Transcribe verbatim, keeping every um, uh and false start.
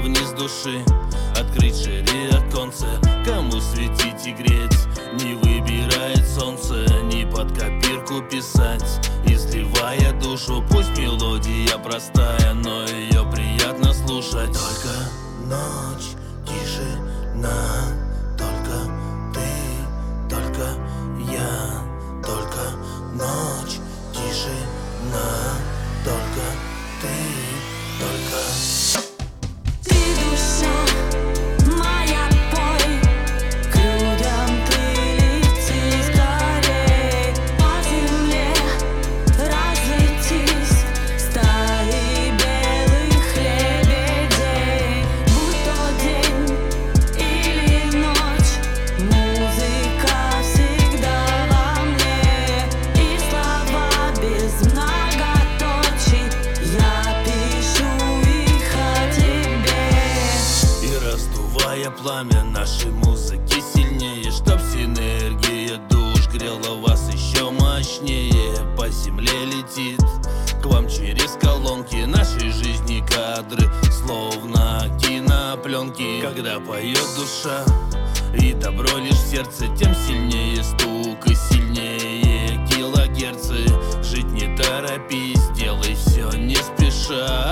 вниз души. Открыть шире оконце, кому светить и греть. Не выбирает солнце, не под копирку писать. Изливая душу, пусть мелодия простая, но ее приятно слушать. Только ночь, тишина, только ты, только я. Только ночь, тишина, только ты, только ты душа моя, пой, к людям ты лети скорей. По земле разлетись стаи белых лебедей. Будь то день или ночь, музыка всегда во мне. И слова без многоточий, я пишу их о тебе. И раздувая пламя нашей музыки сильнее, чтоб синергия душ грела вас еще мощнее. По земле летит к вам через колонки нашей жизни кадры, словно кинопленки. Когда поет душа и добро лишь в сердце, тем сильнее стук и сильнее килогерцы. Жить не торопись, делай все не спеша.